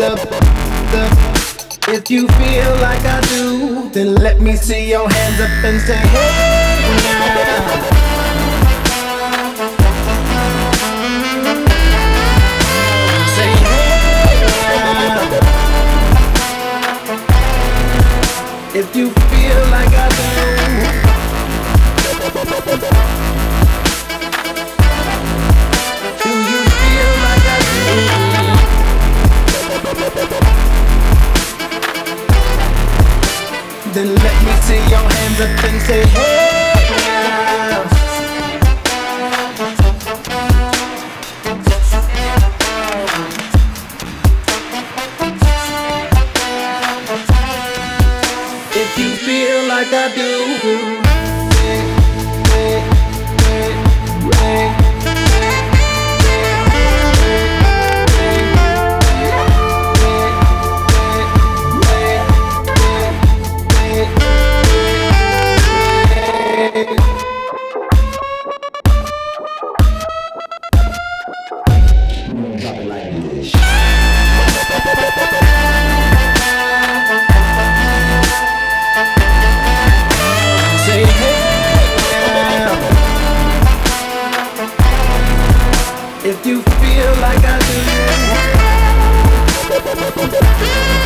If you feel like I do, then let me see your hands up and say, hey now. Say hey now. If you feel like I do. Do you feel like I do? Then let me see your hands up and say, hey now. If you feel like I do. Drop it like this. Say hey now. If you feel like I do.